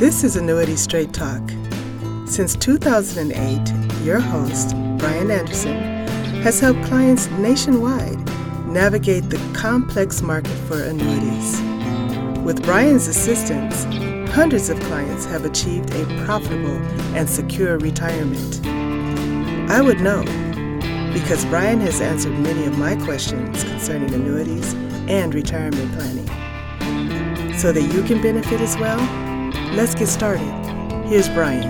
This is Annuity Straight Talk. Since 2008, your host, Brian Anderson, has helped clients nationwide navigate the complex market for annuities. With Brian's assistance, hundreds of clients have achieved a profitable and secure retirement. I would know, because Brian has answered many of my questions concerning annuities and retirement planning. So that you can benefit as well, let's get started. Here's Brian.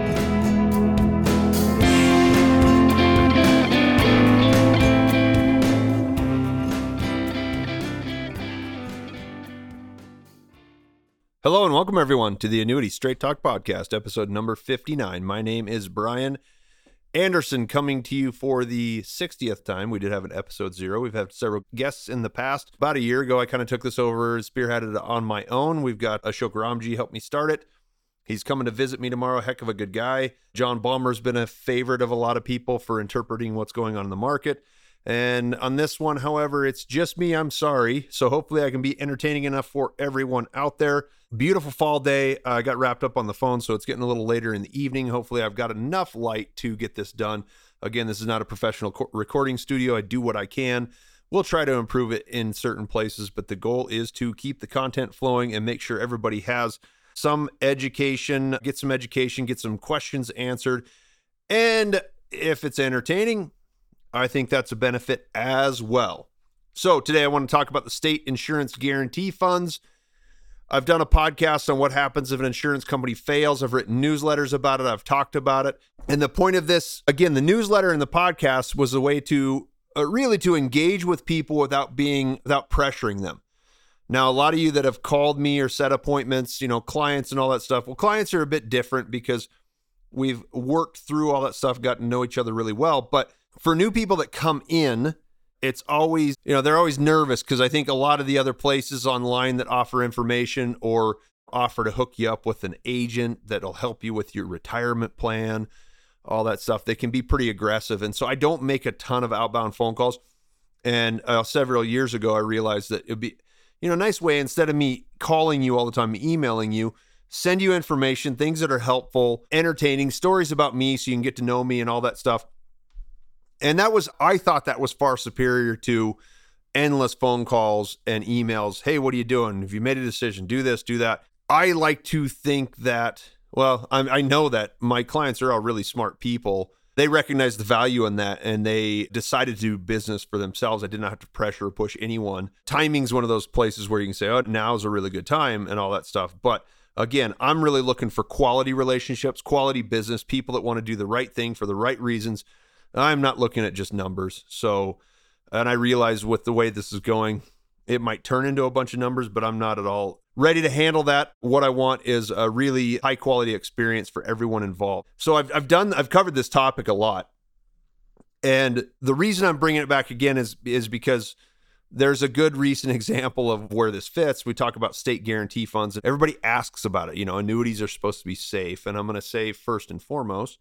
Hello and welcome everyone to the Annuity Straight Talk Podcast, episode number 59. My name is Brian Anderson, coming to you for the 60th time. We did have an episode 0. We've had several guests in the past. About a year ago, I kind of took this over, spearheaded it on my own. We've got Ashok Ramji help me start it. He's coming to visit me tomorrow. Heck of a good guy. John Balmer's been a favorite of a lot of people for interpreting what's going on in the market. And on this one, however, it's just me. I'm sorry. So hopefully I can be entertaining enough for everyone out there. Beautiful fall day. I got wrapped up on the phone, so it's getting a little later in the evening. Hopefully I've got enough light to get this done. Again, this is not a professional recording studio. I do what I can. We'll try to improve it in certain places, but the goal is to keep the content flowing and make sure everybody has some education, get some questions answered. And if it's entertaining, I think that's a benefit as well. So today I want to talk about the state insurance guarantee funds. I've done a podcast on what happens if an insurance company fails. I've written newsletters about it. I've talked about it. And the point of this, again, the newsletter and the podcast was a way to really to engage with people without pressuring them. Now, a lot of you that have called me or set appointments, clients and all that stuff. Well, clients are a bit different because we've worked through all that stuff, gotten to know each other really well. But for new people that come in, it's always, they're always nervous because I think a lot of the other places online that offer information or offer to hook you up with an agent that'll help you with your retirement plan, all that stuff, they can be pretty aggressive. And so I don't make a ton of outbound phone calls. And several years ago, I realized that it'd be, a nice way, instead of me calling you all the time, emailing you, send you information, things that are helpful, entertaining, stories about me so you can get to know me and all that stuff. And I thought that was far superior to endless phone calls and emails. Hey, what are you doing? Have you made a decision? Do this, do that. I like to think that, I know that my clients are all really smart people. They recognize the value in that and they decided to do business for themselves. I did not have to pressure or push anyone. Timing's one of those places where you can say, oh, now's a really good time and all that stuff. But again, I'm really looking for quality relationships, quality business, people that want to do the right thing for the right reasons. I'm not looking at just numbers. So, and I realize with the way this is going, it might turn into a bunch of numbers, but I'm not at all ready to handle that. What I want is a really high quality experience for everyone involved. So I've covered this topic a lot. And the reason I'm bringing it back again is because there's a good recent example of where this fits. We talk about state guarantee funds. Everybody asks about it. Annuities are supposed to be safe. And I'm going to say first and foremost,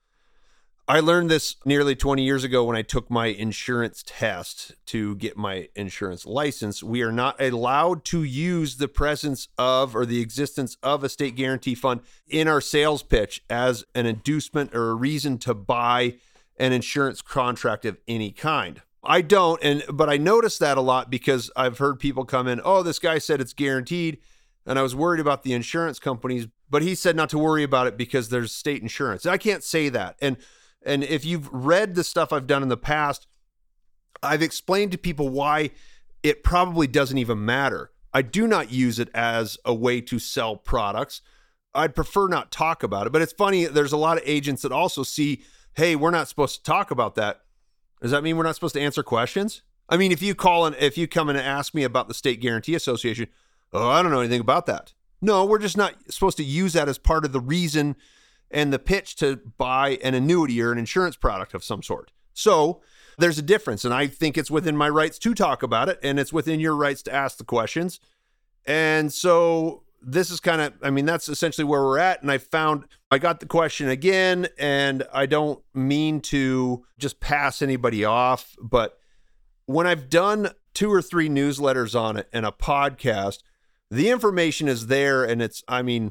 I learned this nearly 20 years ago when I took my insurance test to get my insurance license. We are not allowed to use the presence of or the existence of a state guarantee fund in our sales pitch as an inducement or a reason to buy an insurance contract of any kind. I don't, but I noticed that a lot because I've heard people come in, oh, this guy said it's guaranteed, and I was worried about the insurance companies, but he said not to worry about it because there's state insurance. I can't say that. And if you've read the stuff I've done in the past, I've explained to people why it probably doesn't even matter. I do not use it as a way to sell products. I'd prefer not talk about it. But it's funny, there's a lot of agents that also see, hey, we're not supposed to talk about that. Does that mean we're not supposed to answer questions? I mean, if you come in and ask me about the State Guarantee Association, oh, I don't know anything about that. No, we're just not supposed to use that as part of the reason and the pitch to buy an annuity or an insurance product of some sort. So there's a difference, and I think it's within my rights to talk about it, and it's within your rights to ask the questions. And so this is that's essentially where we're at. And I got the question again, and I don't mean to just pass anybody off, but when I've done 2 or 3 newsletters on it and a podcast, the information is there, and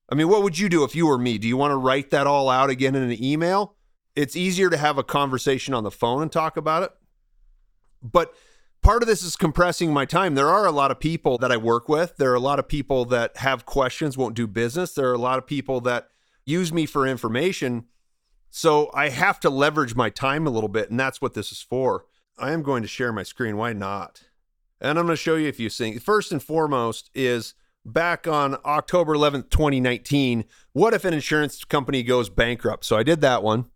I mean, what would you do if you were me? Do you want to write that all out again in an email? It's easier to have a conversation on the phone and talk about it. But part of this is compressing my time. There are a lot of people that I work with. There are a lot of people that have questions, won't do business. There are a lot of people that use me for information. So I have to leverage my time a little bit, and that's what this is for. I am going to share my screen. Why not? And I'm going to show you a few things. First and foremost is back on October 11th, 2019, what if an insurance company goes bankrupt? So I did that one.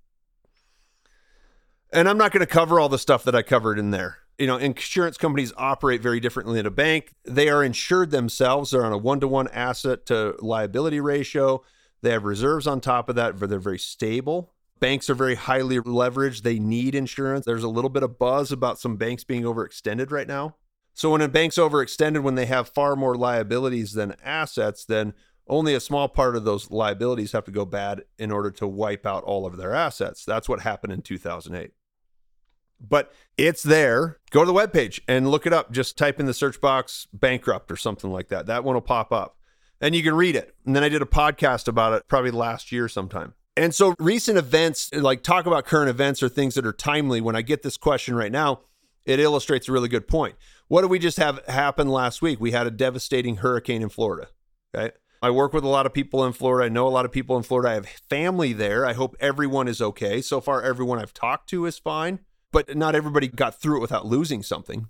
And I'm not going to cover all the stuff that I covered in there. You know, insurance companies operate very differently than a bank. They are insured themselves. They're on a 1-to-1 asset to liability ratio. They have reserves on top of that, but they're very stable. Banks are very highly leveraged. They need insurance. There's a little bit of buzz about some banks being overextended right now. So when a bank's overextended, when they have far more liabilities than assets, then only a small part of those liabilities have to go bad in order to wipe out all of their assets. That's what happened in 2008. But it's there. Go to the webpage and look it up. Just type in the search box bankrupt or something like that. That one will pop up and you can read it. And then I did a podcast about it probably last year sometime. And so recent events, like talk about current events or things that are timely. When I get this question right now, it illustrates a really good point. What did we just have happen last week? We had a devastating hurricane in Florida. Okay. I work with a lot of people in Florida. I know a lot of people in Florida. I have family there. I hope everyone is okay. So far, everyone I've talked to is fine, but not everybody got through it without losing something.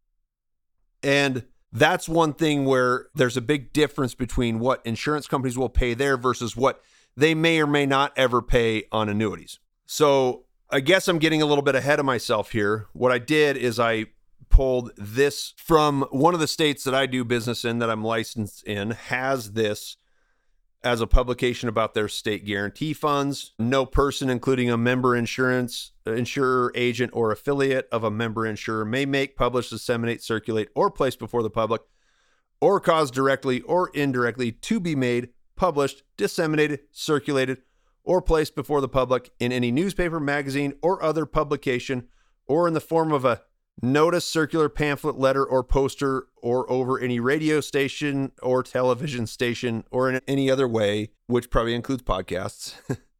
And that's one thing where there's a big difference between what insurance companies will pay there versus what they may or may not ever pay on annuities. So I guess I'm getting a little bit ahead of myself here. What I did is I pulled this from one of the states that I do business in, that I'm licensed in, has this as a publication about their state guarantee funds. No person, including a member insurer, agent, or affiliate of a member insurer may make, publish, disseminate, circulate, or place before the public, or cause directly or indirectly to be made, published, disseminated, circulated, or placed before the public in any newspaper, magazine, or other publication, or in the form of a notice, circular, pamphlet, letter, or poster, or over any radio station or television station, or in any other way, which probably includes podcasts.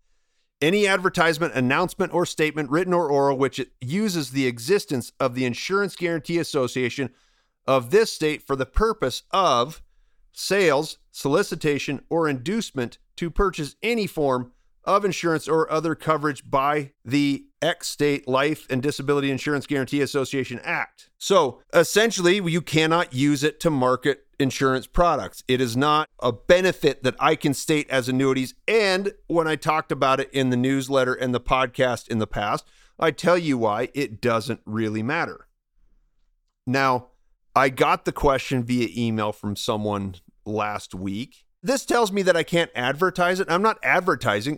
Any advertisement, announcement, or statement, written or oral, which uses the existence of the Insurance Guarantee Association of this state for the purpose of sales, solicitation, or inducement to purchase any form of insurance or other coverage by the X State Life and Disability Insurance Guarantee Association Act. So essentially, you cannot use it to market insurance products. It is not a benefit that I can state as annuities. And when I talked about it in the newsletter and the podcast in the past, I tell you why it doesn't really matter. Now, I got the question via email from someone last week. This tells me that I can't advertise it. I'm not advertising.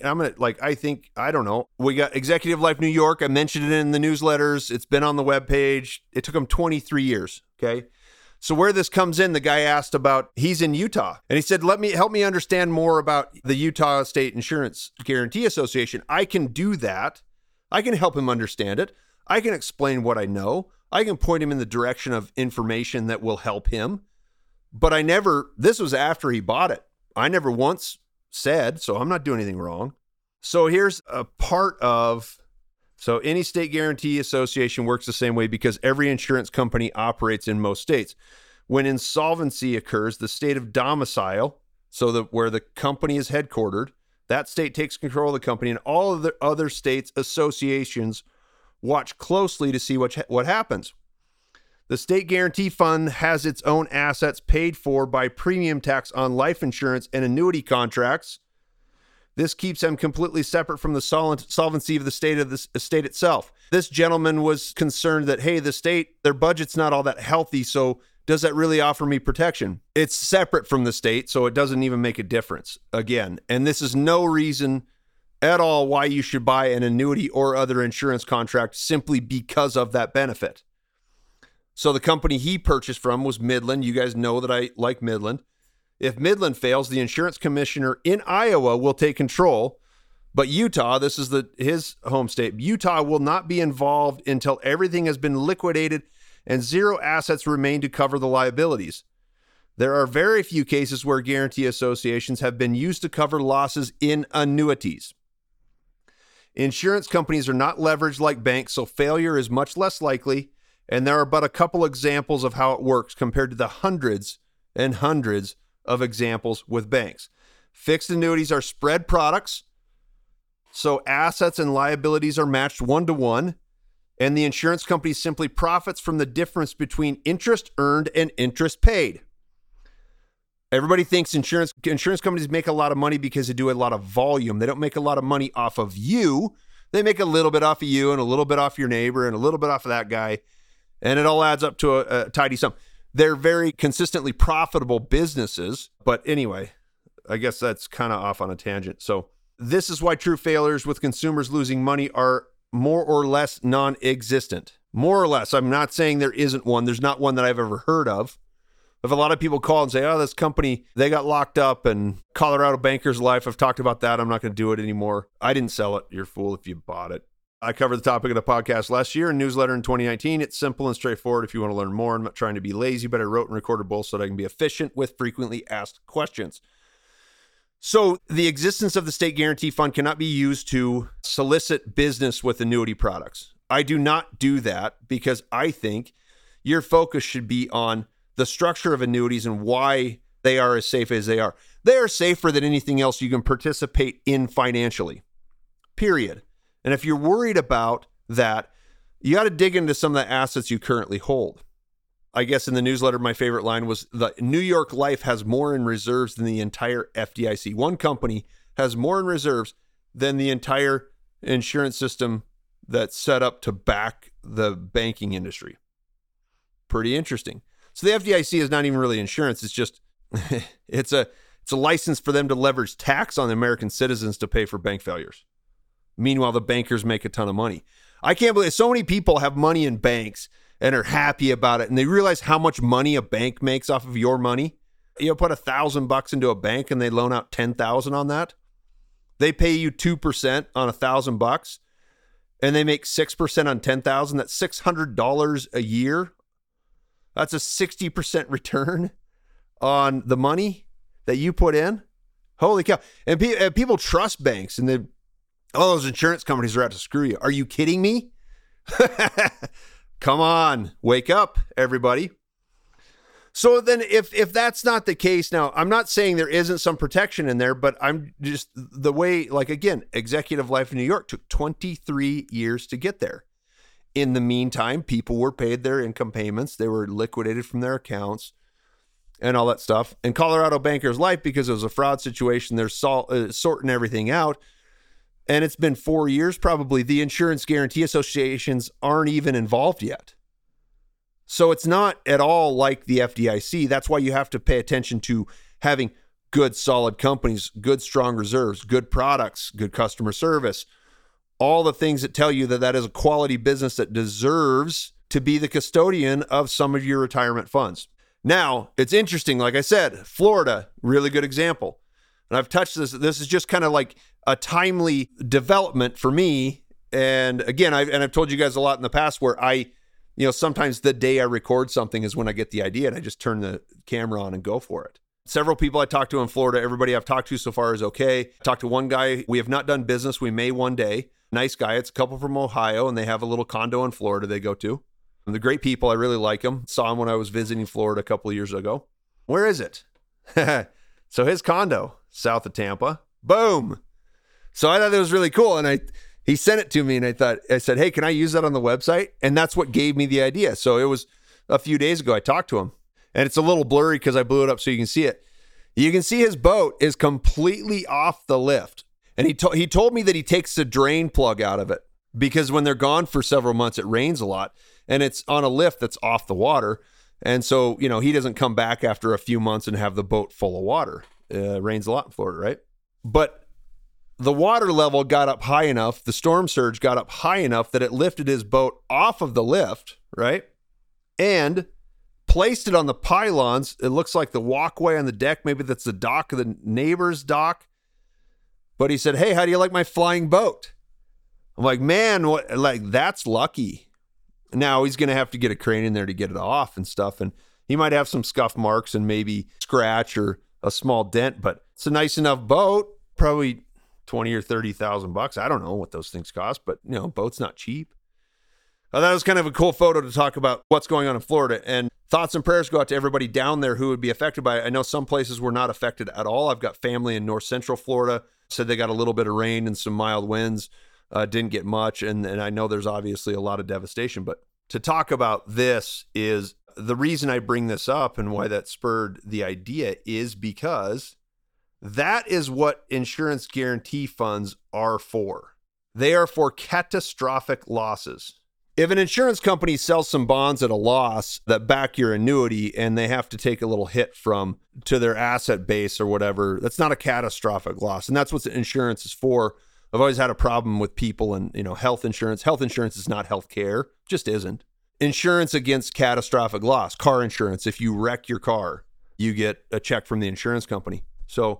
I don't know. We got Executive Life New York. I mentioned it in the newsletters. It's been on the webpage. It took them 23 years. Okay. So where this comes in, the guy asked about, he's in Utah, and he said, help me understand more about the Utah State Insurance Guarantee Association. I can do that. I can help him understand it. I can explain what I know. I can point him in the direction of information that will help him. But this was after he bought it. I never once said, so I'm not doing anything wrong. So here's a part of, so any state guarantee association works the same way because every insurance company operates in most states. When insolvency occurs, the state of domicile, where the company is headquartered, that state takes control of the company, and all of the other states' associations watch closely to see what happens. The state guarantee fund has its own assets paid for by premium tax on life insurance and annuity contracts. This keeps them completely separate from the solvency of the state itself. This gentleman was concerned that, hey, the state, their budget's not all that healthy, so does that really offer me protection? It's separate from the state, so it doesn't even make a difference. Again, and this is no reason at all why you should buy an annuity or other insurance contract simply because of that benefit. So the company he purchased from was Midland. You guys know that I like Midland. If Midland fails, the insurance commissioner in Iowa will take control. But Utah, this is his home state, Utah will not be involved until everything has been liquidated and zero assets remain to cover the liabilities. There are very few cases where guarantee associations have been used to cover losses in annuities. Insurance companies are not leveraged like banks, so failure is much less likely, and there are but a couple examples of how it works compared to the hundreds and hundreds of examples with banks. Fixed annuities are spread products, so assets and liabilities are matched 1-to-1, and the insurance company simply profits from the difference between interest earned and interest paid. Everybody thinks insurance companies make a lot of money because they do a lot of volume. They don't make a lot of money off of you. They make a little bit off of you and a little bit off your neighbor and a little bit off of that guy, and it all adds up to a tidy sum. They're very consistently profitable businesses, but anyway, I guess that's kind of off on a tangent. So this is why true failures with consumers losing money are more or less non-existent. More or less. I'm not saying there isn't one. There's not one that I've ever heard of. If a lot of people call and say, oh, this company, they got locked up and Colorado Bankers Life, I've talked about that. I'm not going to do it anymore. I didn't sell it. You're a fool if you bought it. I covered the topic of the podcast last year and newsletter in 2019. It's simple and straightforward if you want to learn more. I'm not trying to be lazy, but I wrote and recorded both so that I can be efficient with frequently asked questions. So the existence of the state guarantee fund cannot be used to solicit business with annuity products. I do not do that because I think your focus should be on the structure of annuities and why they are as safe as they are. They are safer than anything else you can participate in financially, period. And if you're worried about that, you got to dig into some of the assets you currently hold. I guess in the newsletter, my favorite line was the New York Life has more in reserves than the entire FDIC. One company has more in reserves than the entire insurance system that's set up to back the banking industry. Pretty interesting. So the FDIC is not even really insurance. It's just, it's a license for them to leverage tax on the American citizens to pay for bank failures. Meanwhile, the bankers make a ton of money. I can't believe so many people have money in banks and are happy about it. And they realize how much money a bank makes off of your money. You put $1,000 into a bank and they loan out $10,000 on that. They pay you 2% on $1,000 and they make 6% on $10,000. That's $600 a year. That's a 60% return on the money that you put in. Holy cow. And people trust banks and all those insurance companies are out to screw you. Are you kidding me? Come on, wake up, everybody. So then if that's not the case, now I'm not saying there isn't some protection in there, but I'm just the way, like, again, Executive Life in New York took 23 years to get there. In the meantime, people were paid their income payments. They were liquidated from their accounts and all that stuff. And Colorado Bankers Life, because it was a fraud situation, they're sorting everything out. And it's been 4 years probably. The insurance guarantee associations aren't even involved yet. So it's not at all like the FDIC. That's why you have to pay attention to having good, solid companies, good, strong reserves, good products, good customer service, all the things that tell you that that is a quality business that deserves to be the custodian of some of your retirement funds. Now, it's interesting. Like I said, Florida, really good example. And I've touched this. This is just kind of like a timely development for me. And again, I've told you guys a lot in the past where sometimes the day I record something is when I get the idea and I just turn the camera on and go for it. Several people I talked to in Florida, everybody I've talked to so far is okay. I talked to one guy, we have not done business. We may one day. Nice guy. It's a couple from Ohio and they have a little condo in Florida they go to. And they're great people. I really like them. Saw him when I was visiting Florida a couple of years ago. Where is it? So his condo, south of Tampa. Boom. So I thought that was really cool. And he sent it to me and I said, hey, can I use that on the website? And that's what gave me the idea. So it was a few days ago I talked to him. And it's a little blurry because I blew it up so you can see it. You can see his boat is completely off the lift. And he told me that he takes the drain plug out of it because when they're gone for several months, it rains a lot and it's on a lift that's off the water. And so, he doesn't come back after a few months and have the boat full of water. It rains a lot in Florida, right? But the water level got up high enough, the storm surge got up high enough that it lifted his boat off of the lift, right? And placed it on the pylons. It looks like the walkway on the deck. Maybe that's the dock of the neighbor's dock. But he said, hey, how do you like my flying boat? I'm like, man, that's lucky. Now he's going to have to get a crane in there to get it off and stuff. And He might have some scuff marks and maybe scratch or a small dent, but it's a nice enough boat, probably 20 or 30,000 bucks. I don't know what those things cost, but boat's not cheap. That was kind of a cool photo to talk about what's going on in Florida, and thoughts and prayers go out to everybody down there who would be affected by it. I know some places were not affected at all. I've got family in north central Florida, said they got a little bit of rain and some mild winds, didn't get much, and I know there's obviously a lot of devastation. But to talk about this is the reason I bring this up, and why that spurred the idea is because that is what insurance guarantee funds are for. They are for catastrophic losses. If an insurance company sells some bonds at a loss that back your annuity and they have to take a little hit to their asset base or whatever, that's not a catastrophic loss. And that's what insurance is for. I've always had a problem with people and, health insurance. Health insurance is not health care, just isn't. Insurance against catastrophic loss, car insurance. If you wreck your car, you get a check from the insurance company. So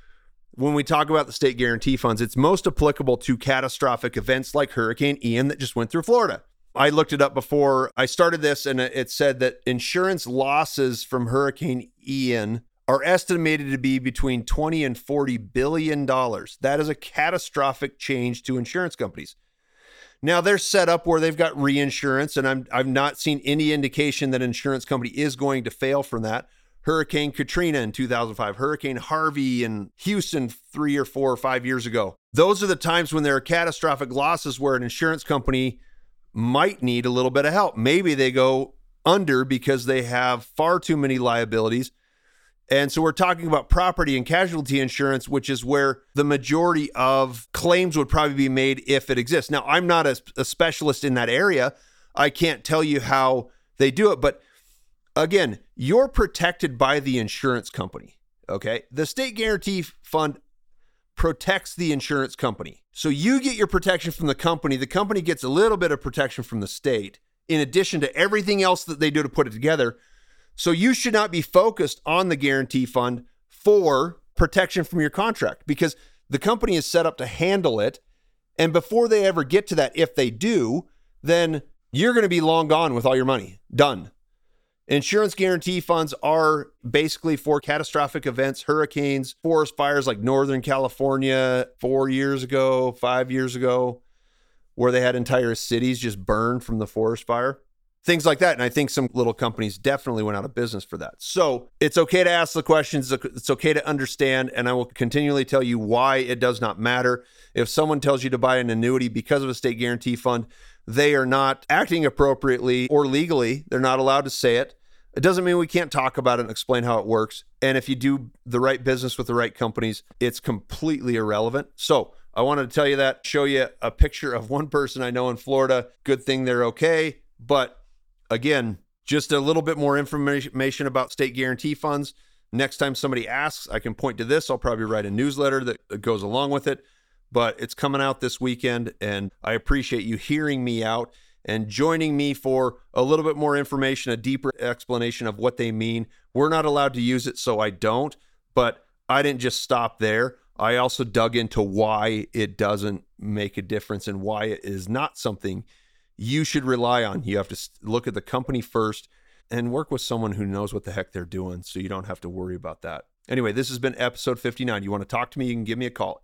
when we talk about the state guarantee funds, it's most applicable to catastrophic events like Hurricane Ian that just went through Florida. I looked it up before I started this, and it said that insurance losses from Hurricane Ian are estimated to be between $20 and $40 billion. That is a catastrophic change to insurance companies. Now, they're set up where they've got reinsurance, and I've not seen any indication that an insurance company is going to fail from that. Hurricane Katrina in 2005, Hurricane Harvey in Houston 3 or 4 or 5 years ago. Those are the times when there are catastrophic losses where an insurance company might need a little bit of help. Maybe they go under because they have far too many liabilities. And so we're talking about property and casualty insurance, which is where the majority of claims would probably be made if it exists. Now, I'm not a specialist in that area. I can't tell you how they do it. But again, you're protected by the insurance company, okay? The state guarantee fund protects the insurance company. So you get your protection from the company. The company gets a little bit of protection from the state, in addition to everything else that they do to put it together. So you should not be focused on the guarantee fund for protection from your contract, because the company is set up to handle it. And before they ever get to that, if they do, then you're going to be long gone with all your money. Done. Insurance guarantee funds are basically for catastrophic events, hurricanes, forest fires like Northern California 4 years ago, 5 years ago, where they had entire cities just burned from the forest fire. Things like that. And I think some little companies definitely went out of business for that. So it's okay to ask the questions. It's okay to understand. And I will continually tell you why it does not matter. If someone tells you to buy an annuity because of a state guarantee fund, they are not acting appropriately or legally. They're not allowed to say it. It doesn't mean we can't talk about it and explain how it works. And if you do the right business with the right companies, it's completely irrelevant. So I wanted to tell you that, show you a picture of one person I know in Florida. Good thing they're okay. But again, just a little bit more information about state guarantee funds. Next time somebody asks, I can point to this. I'll probably write a newsletter that goes along with it. But it's coming out this weekend, and I appreciate you hearing me out and joining me for a little bit more information, a deeper explanation of what they mean. We're not allowed to use it, so I don't, but I didn't just stop there. I also dug into why it doesn't make a difference and why it is not something you should rely on. You have to look at the company first and work with someone who knows what the heck they're doing, so you don't have to worry about that. Anyway, this has been episode 59. You want to talk to me, you can give me a call,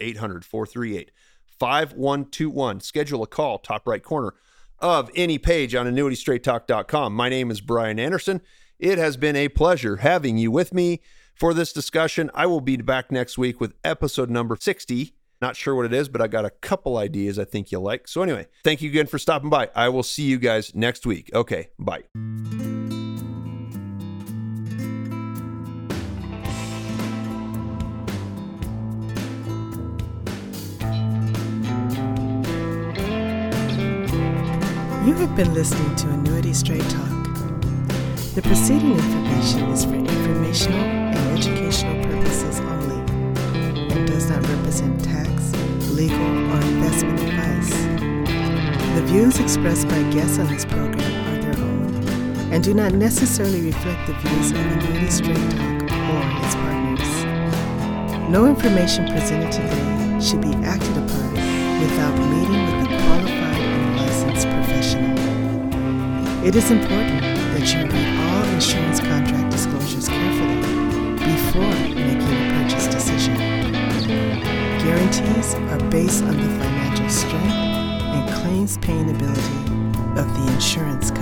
800-438-5121. Schedule a call, top right corner of any page on annuitystraighttalk.com. My name is Brian Anderson. It has been a pleasure having you with me for this discussion. I will be back next week with episode number 60. Not sure what it is, but I got a couple ideas I think you'll like. So anyway, thank you again for stopping by. I will see you guys next week. Okay, bye. You have been listening to Annuity Straight Talk. The preceding information is for informational and educational purposes only and does not represent tax, legal, or investment advice. The views expressed by guests on this program are their own and do not necessarily reflect the views of Annuity Straight Talk or its partners. No information presented today should be acted upon without meeting with a qualified and licensed professional. It is important that you read all insurance contract disclosures carefully before making a purchase decision. Guarantees are based on the financial strength and claims paying ability of the insurance